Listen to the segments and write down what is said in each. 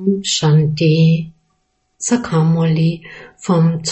Shanti Sakamoli vom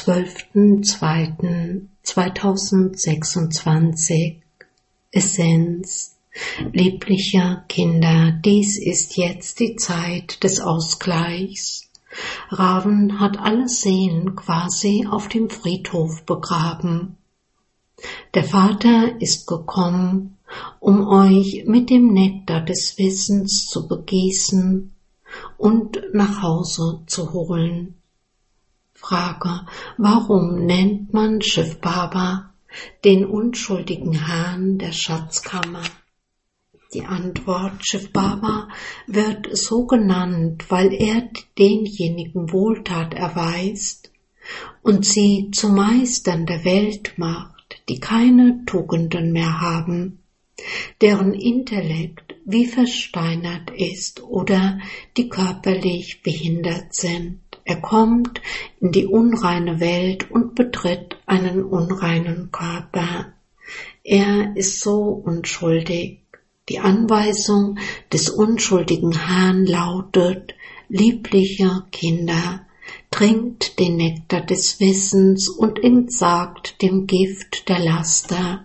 12.02.2026 Essenz. Lieblicher Kinder, dies ist jetzt die Zeit des Ausgleichs. Ravan hat alle Seelen quasi auf dem Friedhof begraben. Der Vater ist gekommen, um euch mit dem Nektar des Wissens zu begießen und nach Hause zu holen. Frage: Warum nennt man Shiv Baba den unschuldigen Herrn der Schatzkammer? Die Antwort: Shiv Baba wird so genannt, weil er denjenigen Wohltat erweist und sie zu Meistern der Welt macht, die keine Tugenden mehr haben, deren Intellekt wie versteinert ist oder die körperlich behindert sind. Er kommt in die unreine Welt und betritt einen unreinen Körper. Er ist so unschuldig. Die Anweisung des unschuldigen Herrn lautet: Liebliche Kinder, trinkt den Nektar des Wissens und entsagt dem Gift der Laster.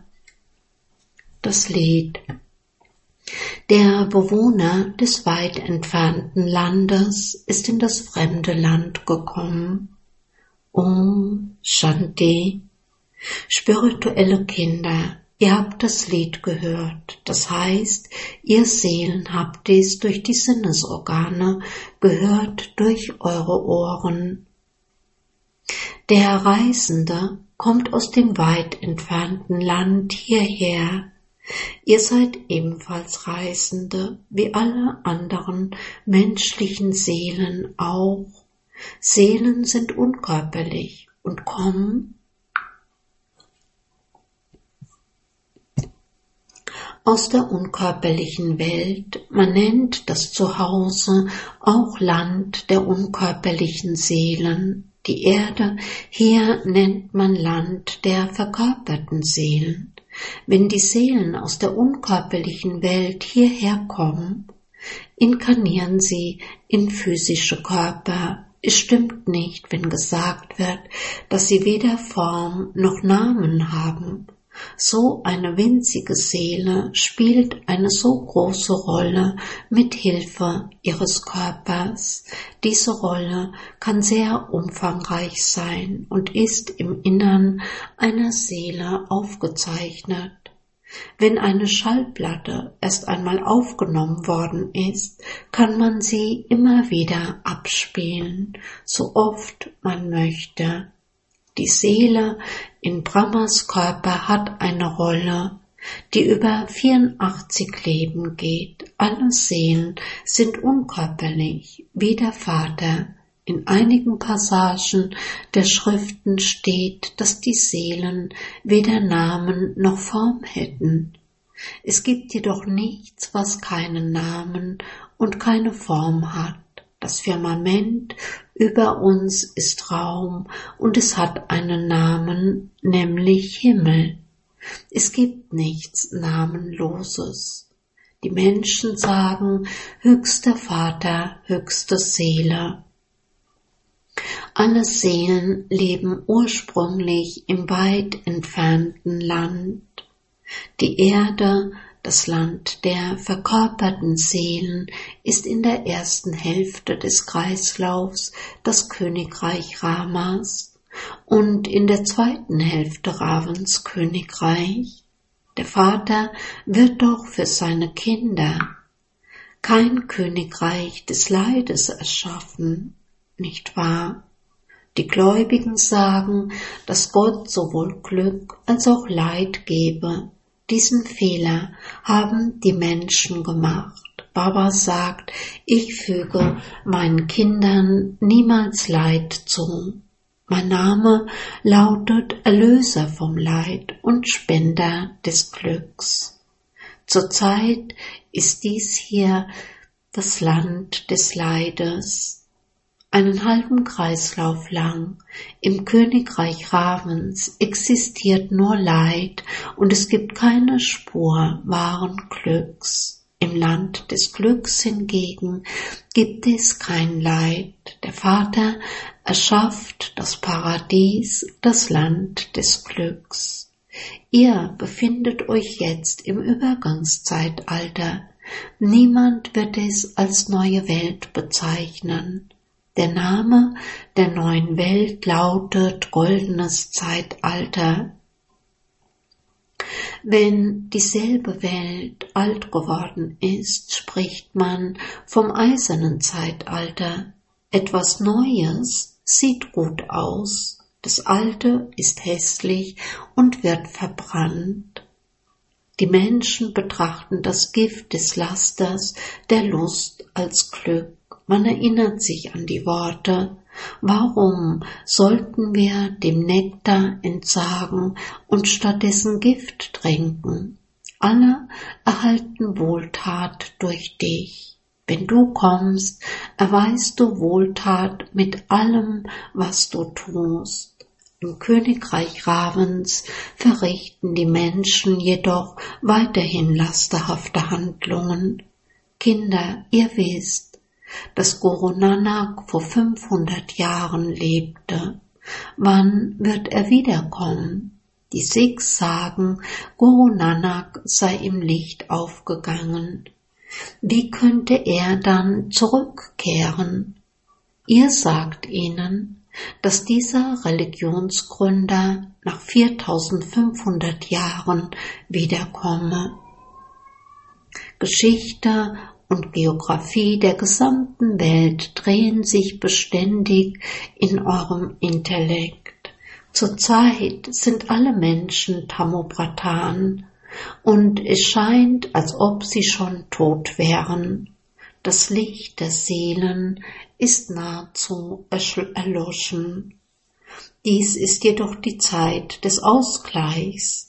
Das Lied. Der Bewohner des weit entfernten Landes ist in das fremde Land gekommen. Om Shanti. Spirituelle Kinder, ihr habt das Lied gehört, das heißt, ihr Seelen habt es durch die Sinnesorgane gehört, durch eure Ohren. Der Reisende kommt aus dem weit entfernten Land hierher. Ihr seid ebenfalls Reisende, wie alle anderen menschlichen Seelen auch. Seelen sind unkörperlich und kommen aus der unkörperlichen Welt. Man nennt das Zuhause auch Land der unkörperlichen Seelen. Die Erde hier nennt man Land der verkörperten Seelen. Wenn die Seelen aus der unkörperlichen Welt hierher kommen, inkarnieren sie in physische Körper. Es stimmt nicht, wenn gesagt wird, dass sie weder Form noch Namen haben. So eine winzige Seele spielt eine so große Rolle mit Hilfe ihres Körpers. Diese Rolle kann sehr umfangreich sein und ist im Innern einer Seele aufgezeichnet. Wenn eine Schallplatte erst einmal aufgenommen worden ist, kann man sie immer wieder abspielen, so oft man möchte. Die Seele in Brahmas Körper hat eine Rolle, die über 84 Leben geht. Alle Seelen sind unkörperlich, wie der Vater. In einigen Passagen der Schriften steht, dass die Seelen weder Namen noch Form hätten. Es gibt jedoch nichts, was keinen Namen und keine Form hat. Das Firmament über uns ist Raum und es hat einen Namen, nämlich Himmel. Es gibt nichts Namenloses. Die Menschen sagen höchster Vater, höchste Seele. Alle Seelen leben ursprünglich im weit entfernten Land. Die Erde, das Land der verkörperten Seelen, ist in der ersten Hälfte des Kreislaufs das Königreich Ramas und in der zweiten Hälfte Ravans Königreich. Der Vater wird doch für seine Kinder kein Königreich des Leides erschaffen, nicht wahr? Die Gläubigen sagen, dass Gott sowohl Glück als auch Leid gebe. Diesen Fehler haben die Menschen gemacht. Baba sagt, ich füge meinen Kindern niemals Leid zu. Mein Name lautet Erlöser vom Leid und Spender des Glücks. Zurzeit ist dies hier das Land des Leides. Einen halben Kreislauf lang im Königreich Ravens existiert nur Leid und es gibt keine Spur wahren Glücks. Im dem Land des Glücks hingegen gibt es kein Leid. Der Vater erschafft das Paradies, das Land des Glücks. Ihr befindet euch jetzt im Übergangszeitalter. Niemand wird es als neue Welt bezeichnen. Der Name der neuen Welt lautet goldenes Zeitalter. Wenn dieselbe Welt alt geworden ist, spricht man vom eisernen Zeitalter. Etwas Neues sieht gut aus, das Alte ist hässlich und wird verbrannt. Die Menschen betrachten das Gift des Lasters, der Lust als Glück. Man erinnert sich an die Worte: Warum sollten wir dem Nektar entsagen und stattdessen Gift trinken? Alle erhalten Wohltat durch dich. Wenn du kommst, erweist du Wohltat mit allem, was du tust. Im Königreich Ravens verrichten die Menschen jedoch weiterhin lasterhafte Handlungen. Kinder, ihr wisst, dass Guru Nanak vor 500 Jahren lebte. Wann wird er wiederkommen? Die Sikhs sagen, Guru Nanak sei im Licht aufgegangen. Wie könnte er dann zurückkehren? Ihr sagt ihnen, dass dieser Religionsgründer nach 4500 Jahren wiederkomme. Geschichte und Geographie der gesamten Welt drehen sich beständig in eurem Intellekt. Zurzeit sind alle Menschen Tamopradhan und es scheint, als ob sie schon tot wären. Das Licht der Seelen ist nahezu erloschen. Dies ist jedoch die Zeit des Ausgleichs.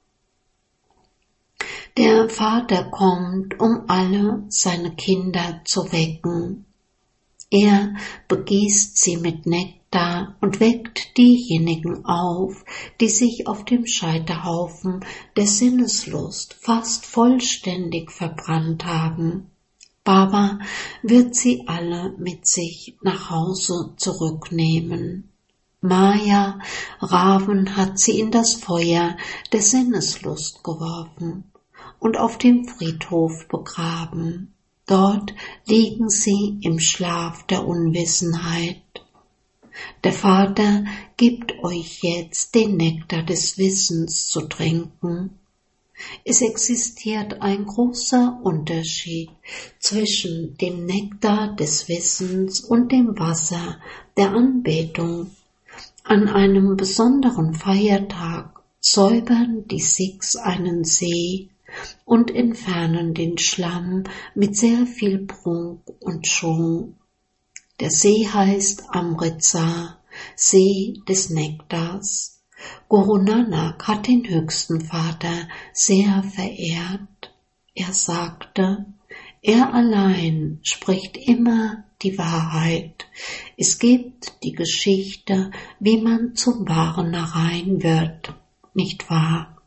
Der Vater kommt, um alle seine Kinder zu wecken. Er begießt sie mit Nektar und weckt diejenigen auf, die sich auf dem Scheiterhaufen der Sinneslust fast vollständig verbrannt haben. Baba wird sie alle mit sich nach Hause zurücknehmen. Maya, Raven hat sie in das Feuer der Sinneslust geworfen und auf dem Friedhof begraben. Dort liegen sie im Schlaf der Unwissenheit. Der Vater gibt euch jetzt den Nektar des Wissens zu trinken. Es existiert ein großer Unterschied zwischen dem Nektar des Wissens und dem Wasser der Anbetung. An einem besonderen Feiertag säubern die Sikhs einen See und entfernen den Schlamm mit sehr viel Prunk und Schwung. Der See heißt Amritsar, See des Nektars. Guru Nanak hat den höchsten Vater sehr verehrt. Er sagte, er allein spricht immer die Wahrheit. Es gibt die Geschichte, wie man zum wahren Narayan wird, nicht wahr?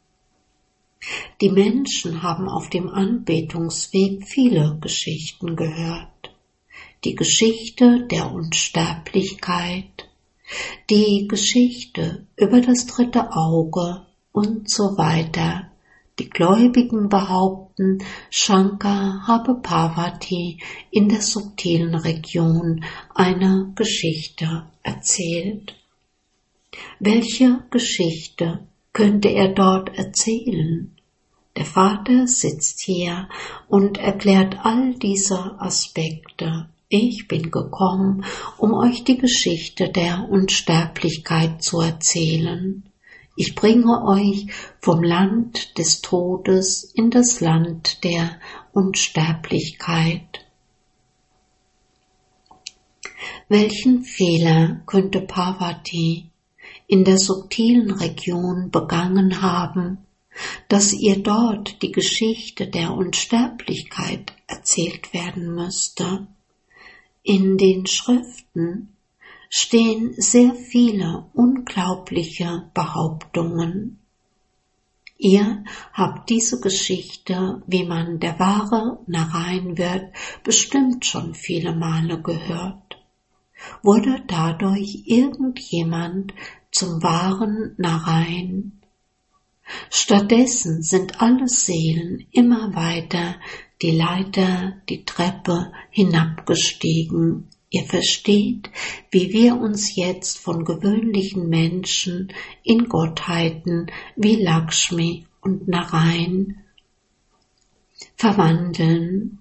Die Menschen haben auf dem Anbetungsweg viele Geschichten gehört. Die Geschichte der Unsterblichkeit, die Geschichte über das dritte Auge und so weiter. Die Gläubigen behaupten, Shankar habe Parvati in der subtilen Region eine Geschichte erzählt. Welche Geschichte könnte er dort erzählen? Der Vater sitzt hier und erklärt all diese Aspekte. Ich bin gekommen, um euch die Geschichte der Unsterblichkeit zu erzählen. Ich bringe euch vom Land des Todes in das Land der Unsterblichkeit. Welchen Fehler könnte Parvati in der subtilen Region begangen haben, dass ihr dort die Geschichte der Unsterblichkeit erzählt werden müsste? In den Schriften stehen sehr viele unglaubliche Behauptungen. Ihr habt diese Geschichte, wie man der wahre Narayan wird, bestimmt schon viele Male gehört. Wurde dadurch irgendjemand zum wahren Narayan? Stattdessen sind alle Seelen immer weiter die Leiter, die Treppe hinabgestiegen. Ihr versteht, wie wir uns jetzt von gewöhnlichen Menschen in Gottheiten wie Lakshmi und Narayan verwandeln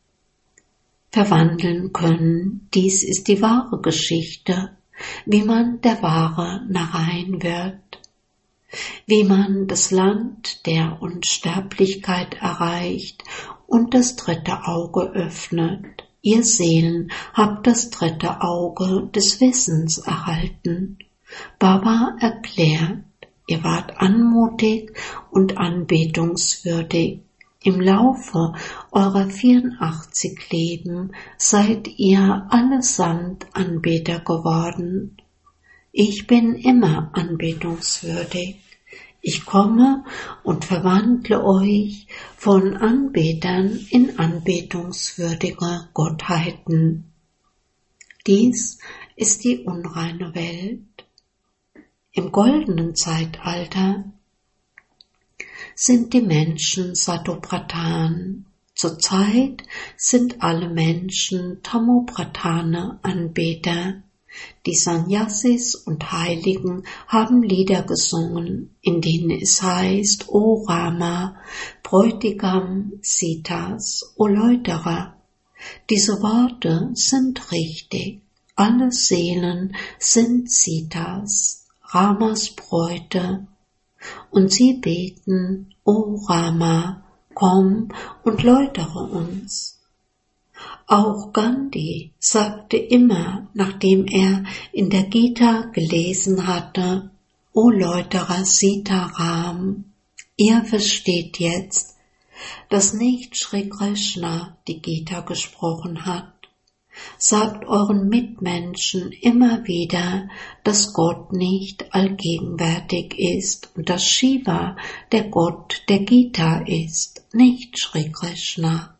können. Dies ist die wahre Geschichte, wie man der wahre Narayan wird, wie man das Land der Unsterblichkeit erreicht und das dritte Auge öffnet. Ihr Seelen habt das dritte Auge des Wissens erhalten. Baba erklärt, ihr wart anmutig und anbetungswürdig. Im Laufe eurer 84 Leben seid ihr allesamt Anbeter geworden. Ich bin immer anbetungswürdig. Ich komme und verwandle euch von Anbetern in anbetungswürdige Gottheiten. Dies ist die unreine Welt. Im goldenen Zeitalter sind die Menschen Satopradhan. Zurzeit sind alle Menschen Tamopradhane Anbeter. Die Sannyasis und Heiligen haben Lieder gesungen, in denen es heißt, O Rama, Bräutigam Sitas, O Läuterer. Diese Worte sind richtig. Alle Seelen sind Sitas, Ramas Bräute, und sie beten, O Rama, komm und läutere uns. Auch Gandhi sagte immer, nachdem er in der Gita gelesen hatte, O Läuterer Sitaram, ihr versteht jetzt, dass nicht Shri Krishna die Gita gesprochen hat. Sagt euren Mitmenschen immer wieder, dass Gott nicht allgegenwärtig ist und dass Shiva der Gott der Gita ist, nicht Shri Krishna.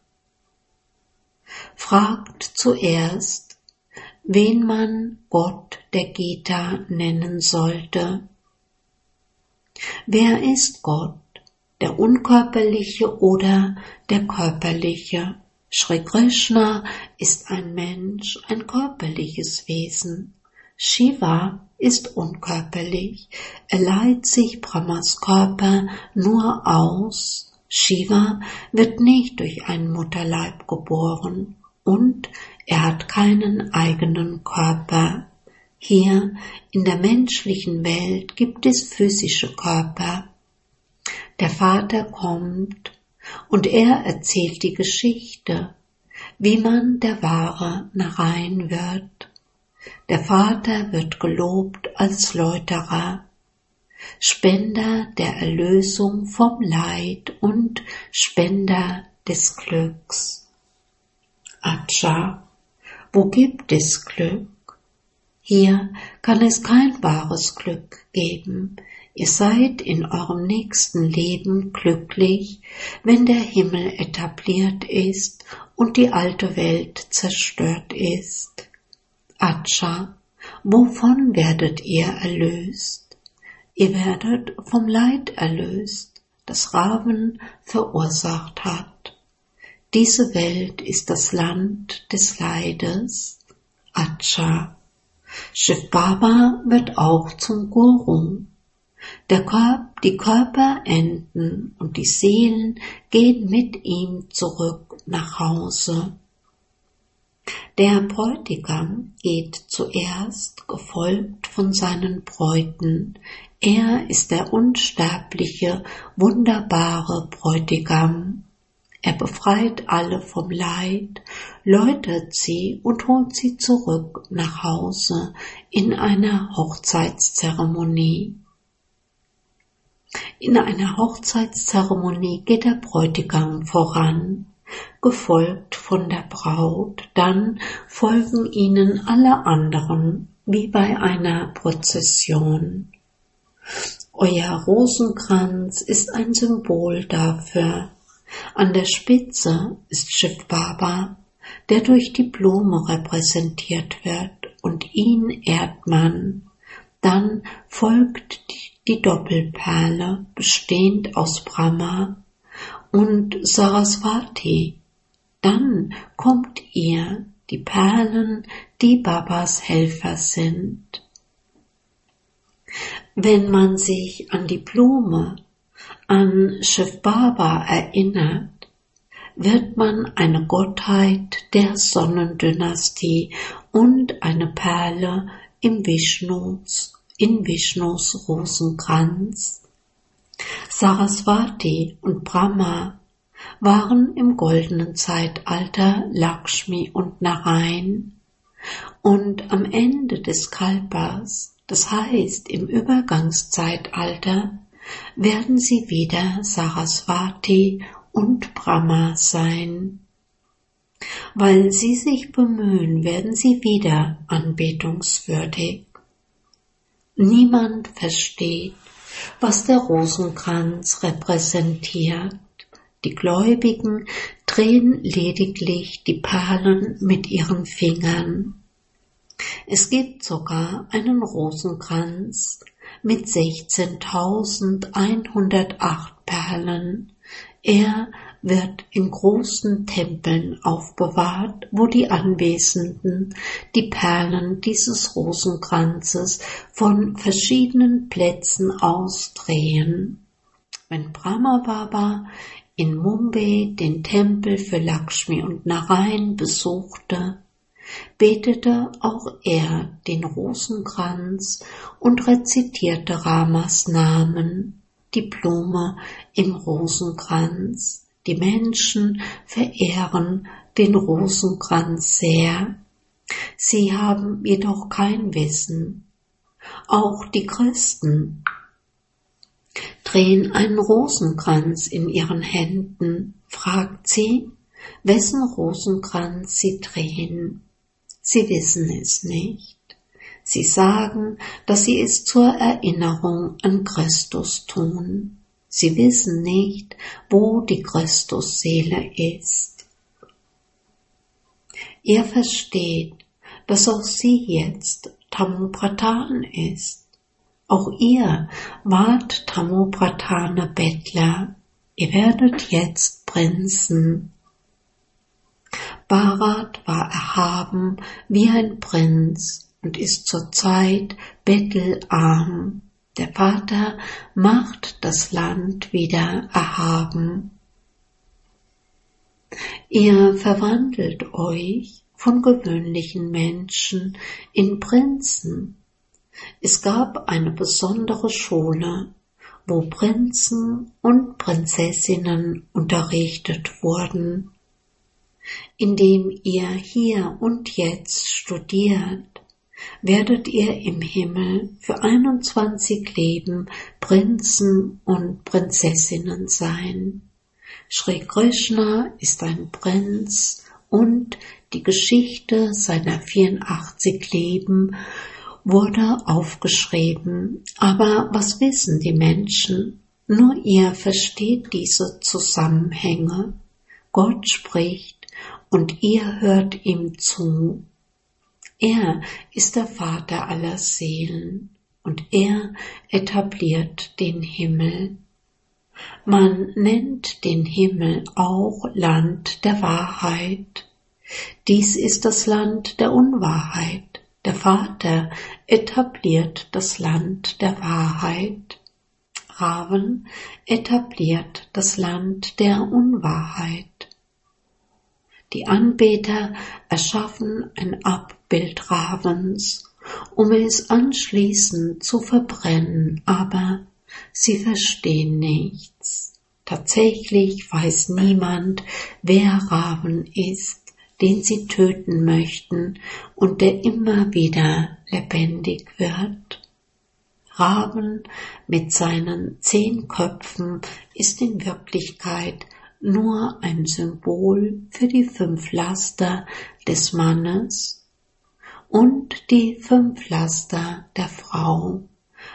Fragt zuerst, wen man Gott der Gita nennen sollte. Wer ist Gott, der Unkörperliche oder der Körperliche? Shri Krishna ist ein Mensch, ein körperliches Wesen. Shiva ist unkörperlich, er leiht sich Brahmas Körper nur aus. Shiva wird nicht durch einen Mutterleib geboren und er hat keinen eigenen Körper. Hier in der menschlichen Welt gibt es physische Körper. Der Vater kommt und er erzählt die Geschichte, wie man der wahre Narayan wird. Der Vater wird gelobt als Läuterer, Spender der Erlösung vom Leid und Spender des Glücks. Acha, wo gibt es Glück? Hier kann es kein wahres Glück geben. Ihr seid in eurem nächsten Leben glücklich, wenn der Himmel etabliert ist und die alte Welt zerstört ist. Acha, wovon werdet ihr erlöst? Ihr werdet vom Leid erlöst, das Ravan verursacht hat. Diese Welt ist das Land des Leides. Acha. Shiv Baba wird auch zum Guru. Die Körper enden und die Seelen gehen mit ihm zurück nach Hause. Der Bräutigam geht zuerst, gefolgt von seinen Bräuten. Er ist der unsterbliche, wunderbare Bräutigam. Er befreit alle vom Leid, läutert sie und holt sie zurück nach Hause in einer Hochzeitszeremonie. In einer Hochzeitszeremonie geht der Bräutigam voran, gefolgt von der Braut, dann folgen ihnen alle anderen, wie bei einer Prozession. Euer Rosenkranz ist ein Symbol dafür. An der Spitze ist Shiv Baba, der durch die Blume repräsentiert wird, und ihn ehrt man. Dann folgt die Doppelperle, bestehend aus Brahma und Saraswati. Dann kommt ihr die Perlen, die Babas Helfer sind. Wenn man sich an die Blume, an Shiv Baba erinnert, wird man eine Gottheit der Sonnendynastie und eine Perle in Vishnus Rosenkranz. Saraswati und Brahma waren im goldenen Zeitalter Lakshmi und Narayan, und am Ende des Kalpas, das heißt im Übergangszeitalter, werden sie wieder Saraswati und Brahma sein. Weil sie sich bemühen, werden sie wieder anbetungswürdig. Niemand versteht, was der Rosenkranz repräsentiert. Die Gläubigen drehen lediglich die Perlen mit ihren Fingern. Es gibt sogar einen Rosenkranz mit 16.108 Perlen. Er wird in großen Tempeln aufbewahrt, wo die Anwesenden die Perlen dieses Rosenkranzes von verschiedenen Plätzen aus drehen. Wenn Brahma Baba in Mumbai den Tempel für Lakshmi und Narayan besuchte, betete auch er den Rosenkranz und rezitierte Ramas Namen, die Blume im Rosenkranz. Die Menschen verehren den Rosenkranz sehr. Sie haben jedoch kein Wissen. Auch die Christen drehen einen Rosenkranz in ihren Händen. Fragt sie, wessen Rosenkranz sie drehen. Sie wissen es nicht. Sie sagen, dass sie es zur Erinnerung an Christus tun. Sie wissen nicht, wo die Christusseele ist. Ihr versteht, dass auch sie jetzt Tamopradhan ist. Auch ihr wart Tamopradhane Bettler. Ihr werdet jetzt Prinzen. Bharat war erhaben wie ein Prinz und ist zurzeit bettelarm. Der Vater macht das Land wieder erhaben. Ihr verwandelt euch von gewöhnlichen Menschen in Prinzen. Es gab eine besondere Schule, wo Prinzen und Prinzessinnen unterrichtet wurden. Indem ihr hier und jetzt studiert, werdet ihr im Himmel für 21 Leben Prinzen und Prinzessinnen sein. Shri Krishna ist ein Prinz und die Geschichte seiner 84 Leben wurde aufgeschrieben. Aber was wissen die Menschen? Nur ihr versteht diese Zusammenhänge. Gott spricht und ihr hört ihm zu. Er ist der Vater aller Seelen und er etabliert den Himmel. Man nennt den Himmel auch Land der Wahrheit. Dies ist das Land der Unwahrheit. Der Vater etabliert das Land der Wahrheit. Ravan etabliert das Land der Unwahrheit. Die Anbeter erschaffen ein Abbild Ravens, um es anschließend zu verbrennen, aber sie verstehen nichts. Tatsächlich weiß niemand, wer Ravan ist, den sie töten möchten und der immer wieder lebendig wird. Ravan mit seinen 10 Köpfen ist in Wirklichkeit nur ein Symbol für die 5 Laster des Mannes und die 5 Laster der Frau.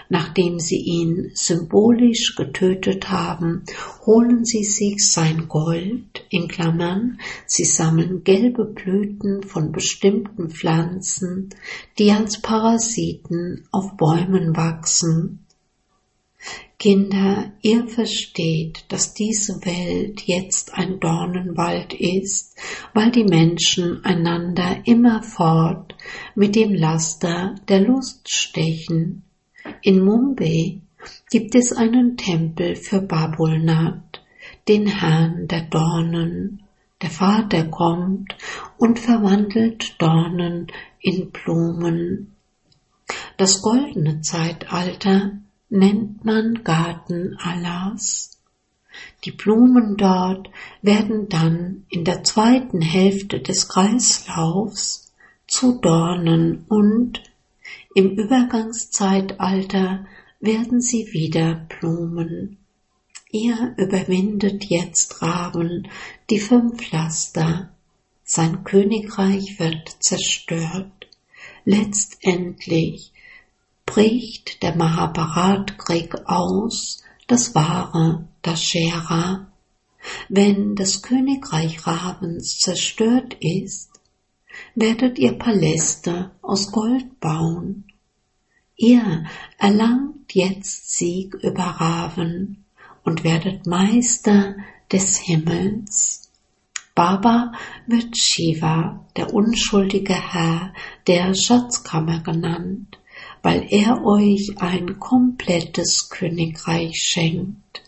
Nachdem sie ihn symbolisch getötet haben, holen sie sich sein Gold, in Klammern, sie sammeln gelbe Blüten von bestimmten Pflanzen, die als Parasiten auf Bäumen wachsen. Kinder, ihr versteht, dass diese Welt jetzt ein Dornenwald ist, weil die Menschen einander immerfort mit dem Laster der Lust stechen. In Mumbai gibt es einen Tempel für Babulnath, den Herrn der Dornen. Der Vater kommt und verwandelt Dornen in Blumen. Das goldene Zeitalter nennt man Garten Allahs. Die Blumen dort werden dann in der zweiten Hälfte des Kreislaufs zu Dornen und im Übergangszeitalter werden sie wieder Blumen. Ihr überwindet jetzt Raven, die 5 Laster. Sein Königreich wird zerstört. Letztendlich bricht der Mahabharat-Krieg aus, das wahre Dashera. Wenn das Königreich Ravens zerstört ist, werdet ihr Paläste aus Gold bauen. Ihr erlangt jetzt Sieg über Raven und werdet Meister des Himmels. Baba wird Shiva, der unschuldige Herr der Schatzkammer genannt, weil er euch ein komplettes Königreich schenkt.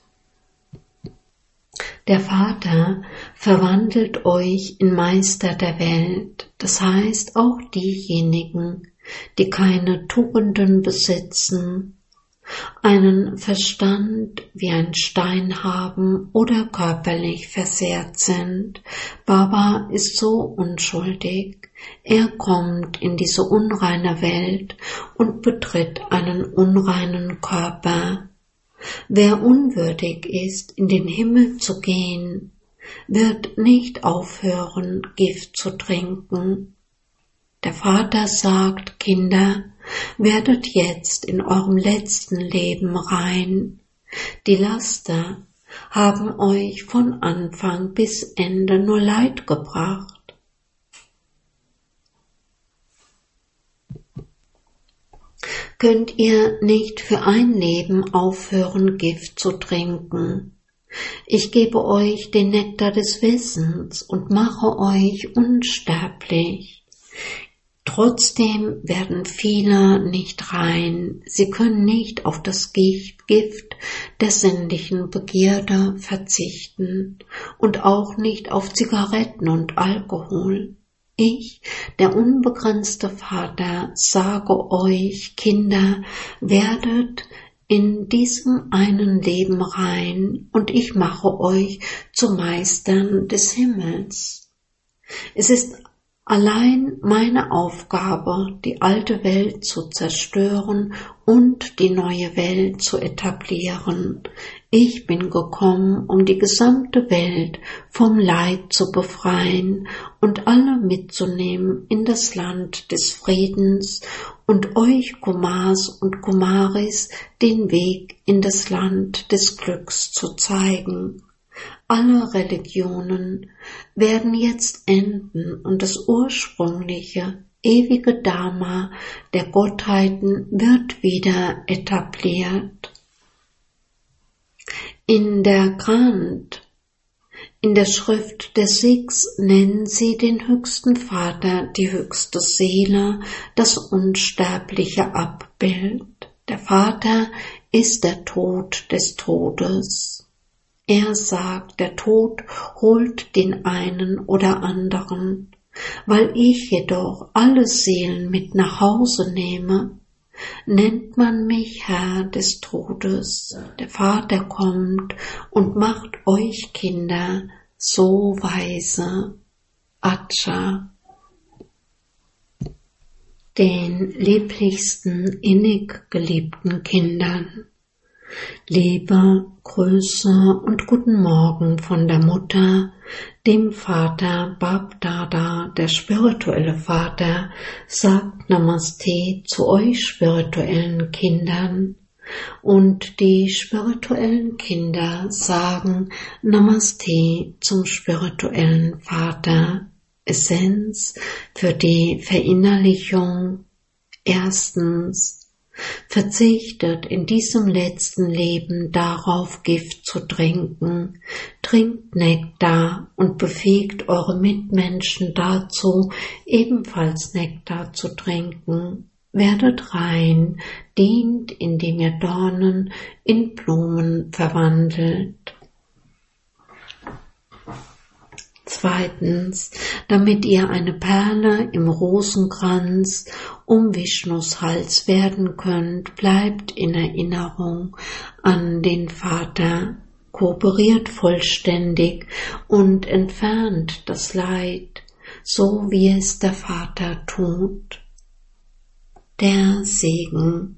Der Vater verwandelt euch in Meister der Welt, das heißt auch diejenigen, die keine Tugenden besitzen, einen Verstand wie ein Stein haben oder körperlich versehrt sind. Baba ist so unschuldig. Er kommt in diese unreine Welt und betritt einen unreinen Körper. Wer unwürdig ist, in den Himmel zu gehen, wird nicht aufhören, Gift zu trinken. Der Vater sagt, Kinder, werdet jetzt in eurem letzten Leben rein. Die Laster haben euch von Anfang bis Ende nur Leid gebracht. Könnt ihr nicht für ein Leben aufhören, Gift zu trinken? Ich gebe euch den Nektar des Wissens und mache euch unsterblich. Trotzdem werden viele nicht rein. Sie können nicht auf das Gift der sinnlichen Begierde verzichten und auch nicht auf Zigaretten und Alkohol. Ich, der unbegrenzte Vater, sage euch, Kinder, werdet in diesem einen Leben rein und ich mache euch zu Meistern des Himmels. Es ist allein meine Aufgabe, die alte Welt zu zerstören und die neue Welt zu etablieren. Ich bin gekommen, um die gesamte Welt vom Leid zu befreien und alle mitzunehmen in das Land des Friedens und euch Kumars und Kumaris den Weg in das Land des Glücks zu zeigen. Alle Religionen werden jetzt enden und das ursprüngliche, ewige Dharma der Gottheiten wird wieder etabliert. In der Grant, in der Schrift der Sikhs nennen sie den höchsten Vater, die höchste Seele, das unsterbliche Abbild. Der Vater ist der Tod des Todes. Er sagt, der Tod holt den einen oder anderen. Weil ich jedoch alle Seelen mit nach Hause nehme, nennt man mich Herr des Todes. Der Vater kommt und macht euch Kinder so weise. Acha. Den lieblichsten, innig geliebten Kindern. Liebe, Grüße und guten Morgen von der Mutter, dem Vater Bab Dada, der spirituelle Vater, sagt Namaste zu euch spirituellen Kindern. Und die spirituellen Kinder sagen Namaste zum spirituellen Vater. Essenz für die Verinnerlichung. Erstens, verzichtet in diesem letzten Leben darauf, Gift zu trinken. Trinkt Nektar und befähigt eure Mitmenschen dazu, ebenfalls Nektar zu trinken. Werdet rein, dient, indem ihr Dornen in Blumen verwandelt. Zweitens, damit ihr eine Perle im Rosenkranz um Vishnus Hals werden könnt, bleibt in Erinnerung an den Vater, kooperiert vollständig und entfernt das Leid, so wie es der Vater tut. Der Segen.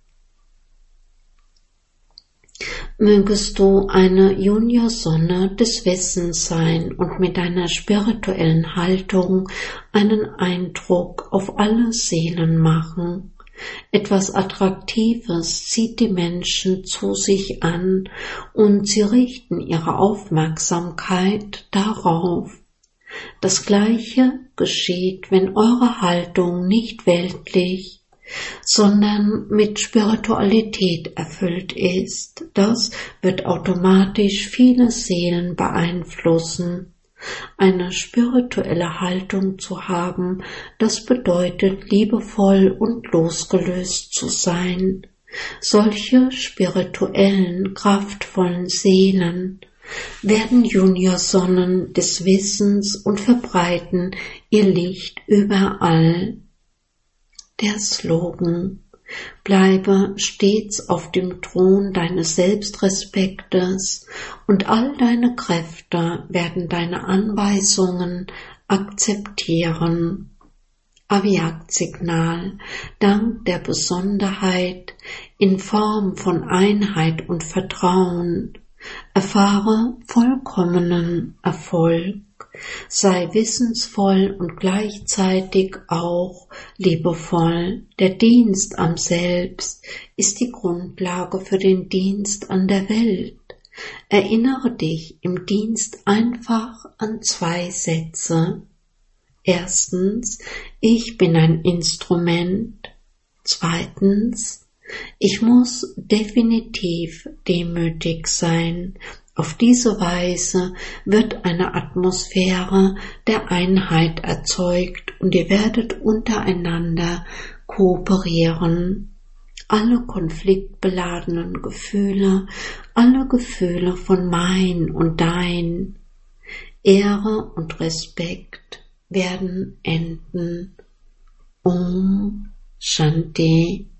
Mögest du eine Juniorsonne des Wissens sein und mit deiner spirituellen Haltung einen Eindruck auf alle Seelen machen. Etwas Attraktives zieht die Menschen zu sich an und sie richten ihre Aufmerksamkeit darauf. Das Gleiche geschieht, wenn eure Haltung nicht weltlich, sondern mit Spiritualität erfüllt ist. Das wird automatisch viele Seelen beeinflussen. Eine spirituelle Haltung zu haben, das bedeutet liebevoll und losgelöst zu sein. Solche spirituellen, kraftvollen Seelen werden Juniorsonnen des Wissens und verbreiten ihr Licht überall. Der Slogan: Bleibe stets auf dem Thron deines Selbstrespektes und all deine Kräfte werden deine Anweisungen akzeptieren. Aviat-Signal: Dank der Besonderheit in Form von Einheit und Vertrauen. Erfahre vollkommenen Erfolg. Sei wissensvoll und gleichzeitig auch liebevoll. Der Dienst am Selbst ist die Grundlage für den Dienst an der Welt. Erinnere dich im Dienst einfach an 2 Sätze. Erstens, ich bin ein Instrument. Zweitens, ich muss definitiv demütig sein. Auf diese Weise wird eine Atmosphäre der Einheit erzeugt und ihr werdet untereinander kooperieren. Alle konfliktbeladenen Gefühle, alle Gefühle von mein und dein, Ehre und Respekt werden enden. Om Shanti.